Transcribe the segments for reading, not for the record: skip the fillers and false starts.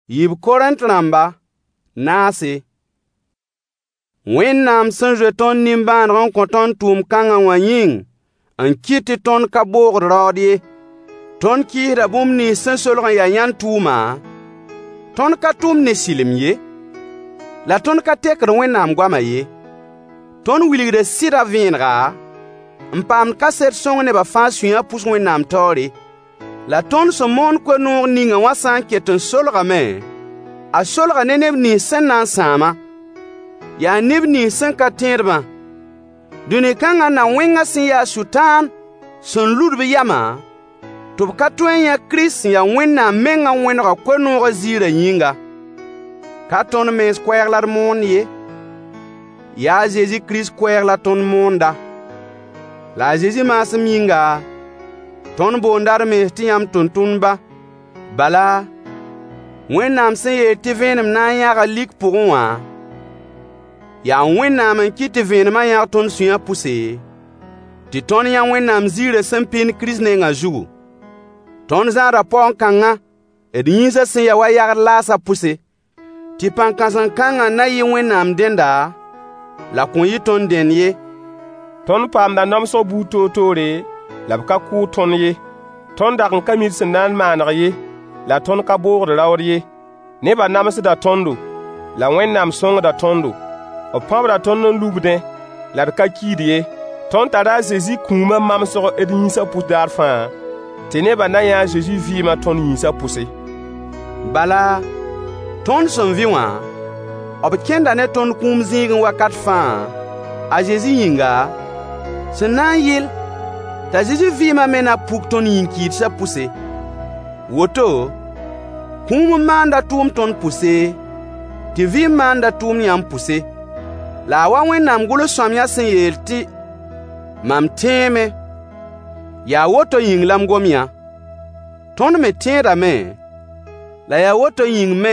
Yib Korint rãmba naase. Wẽnnaam sẽn zoe tõnd nimbãaneg n kõ tõnd tʋʋm kãngã wã yĩng n kɩt tɩ tõnd ka boogd raood ye. Tõnd kɩɩsda bũmb nins sẽn solg n yaa yãn tʋʋma, tõnd ka tʋm ne silem ye, la tõnd ka tekd Wẽnnaam goamã ye. Tõnd wilgda sɩda vẽenega n paamd kaset sõng nebã fãa sũyã pʋs Wẽnnaam taoore. La tõnd sẽn moon koe-noog ninga wã sã n ket n solgame, a solga ne neb nins sẽn na n sãama, yaa neb nins sẽn ka tẽedbã. Dũni-kãngã na wẽngã sẽn yaa Sʋtãan sẽn ludb yama, tɩ b ka tõe n yã Kirist sẽn yaa Wẽnnaam mengã wẽnega koe-noogã ziirã yĩnga. Ka tõnd mens koɛɛg la d moond ye, yaa a Zezi Kirist koɛɛg la tõnd moonda. La a Zezi maasem yĩnga, tõnd boonda d mens tɩ yãmb tʋm-tʋmdba. Bala, Wẽnnaam sẽn yeel tɩ vẽenem na n yãga lik pʋgẽ wã, yaa Wẽnnaam n kɩt tɩ vẽenemã yãg tõnd sũyã pʋse, tɩ tõnd yã Wẽnnaam ziirã sẽn pẽnd Kirist nengã zugu. Tõnd zãada paoon-kãngã d yĩnsã sẽn ya wa yagd laasã pʋse, tɩ pãn-kãsem-kãngã na yɩ Wẽnnaam dẽnda, la kõn yɩ tõnd dẽnd ye. Tõnd paamda namsg buud toor-toore, la b ka kʋʋ tõnd ye. Tõnd dag n ka mid sẽn na n maaneg ye, la tõnd ka boogd raood ye. Nebã namsda tõndo, la Wẽnnaam sõngda tõndo. B pãbda tõnd n lubdẽ, la d ka kiid ye. Tõnd tara a Zezi kũumã mamsg d yĩnsã pʋs daar fãa, tɩ nebã na yã a Zezi vɩɩmã tõnd yĩnsã pʋse. Bala, tõnd sẽn vɩ wã, b kẽnda ne tõnd kũum zĩig wakat fãa, a Zezi yĩnga, sẽn na n yɩl t'a Zezi vɩɩmã me na puk tõnd yĩn-kiidsã pʋse. Woto, kũum n maanda tʋʋm tõnd pʋse, tɩ vɩɩm maanda tʋʋm yãmb pʋse. La a wa Wẽnnaam gʋls-sõamyã sẽn yeel tɩ mam tẽeme, yaa woto yĩng la m gom yã. Tõnd me tẽedame, la yaa woto yĩng me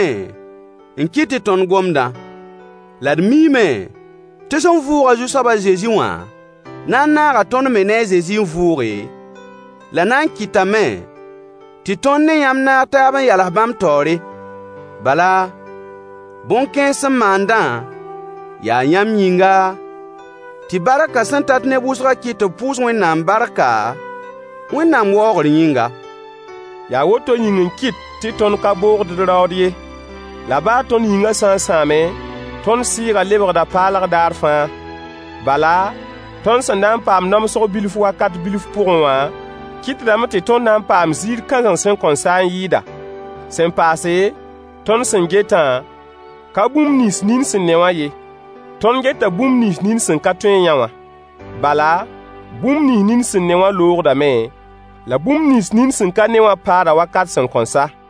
n kɩt tɩ tõnd gomdã. La d miime tɩ sẽn vʋʋga Zu-soabã Zezi wã na n naaga tõnd me ne a Zezi n vʋʋge, la na n kɩtame tɩ tõnd ne yãmb naag taab n yals bãmb taoore. Bala, bõn-kãens sẽn maandã yaa yãmb yĩnga, tɩ barka sẽn tat neb wʋsgã kɩt tɩ b pʋʋs Wẽnnaam barka, Wẽnnaam waoogr yĩnga. Yaa woto yĩng n kɩt tɩ tõnd ka boogd d raood ye. La baa tõnd yĩngã sã n sãame, tõnd sɩɩga lebgda paalg daar fãa. Bala, tõnd sẽn na n paam namsg bilf wakat bilf pʋgẽ wã, kɩtdame tɩ tõnd na n paam ziir kãseng sẽn kõn sã n yɩɩda. Sẽn paase, tõnd sẽn getã, ka bũmb nins nin sẽn ne wã ye. Tõnd geta bũmb nins nin sẽn ka tõe n yã wã. Bala, bũmb nins nin sẽn ne wã loogdame, la bũmb nins nin sẽn ka ne wã paada wakat sẽn kõn sa.